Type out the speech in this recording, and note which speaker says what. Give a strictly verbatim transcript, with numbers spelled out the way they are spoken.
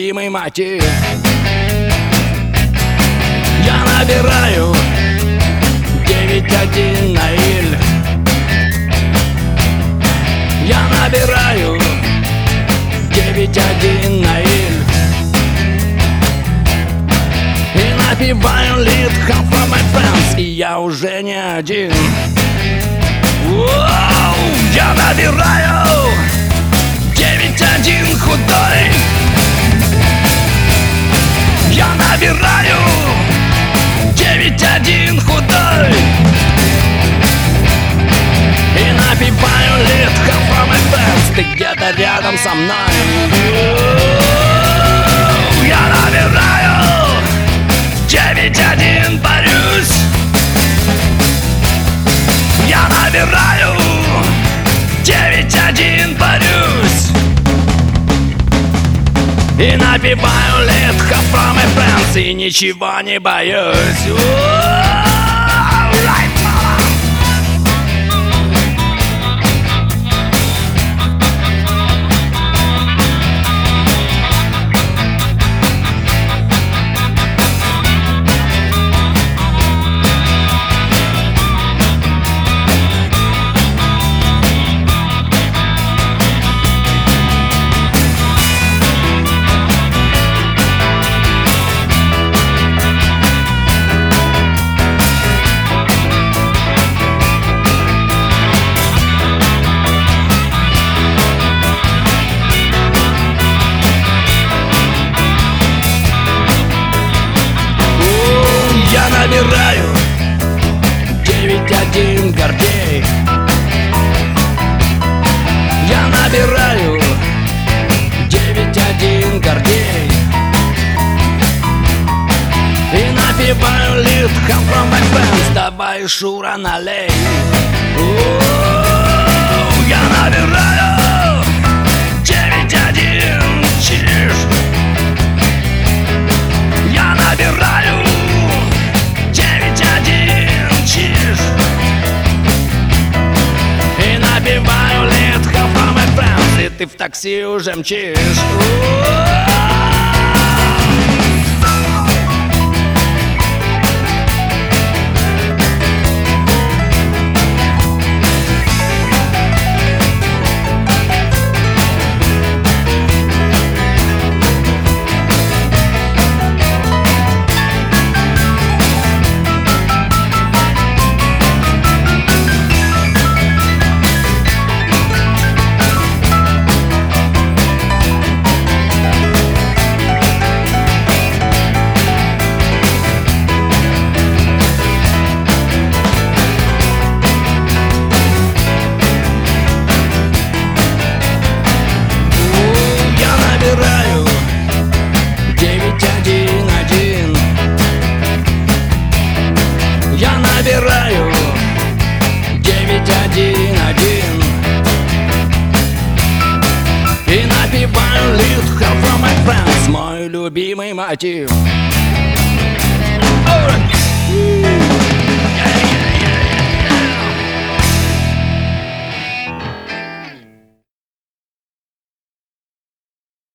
Speaker 1: любимый мотив. Я набираю девять один на иль. Я набираю девять один на иль и напеваю lead come from my friends. И я уже не один. Воу! Я набираю девять один худой. Я набираю девять один худой и напеваю lead come from my friends. Ты где-то рядом со мной. Я набираю девять один, борюсь. Я набираю девять один, борюсь и напеваю lead come from my friends и ничего не боюсь. Right, mama. Набираю девять один Гордей. Я набираю девять один Гордей и напеваю lead come from my friends. Давай, Шура, налей. О-о-о, я набираю девять один чиш. Я набираю и напеваю lead come from my friends. И ты в такси уже мчишь. Я набираю девять один один и напеваю lead come from my friends, мой любимый мотив.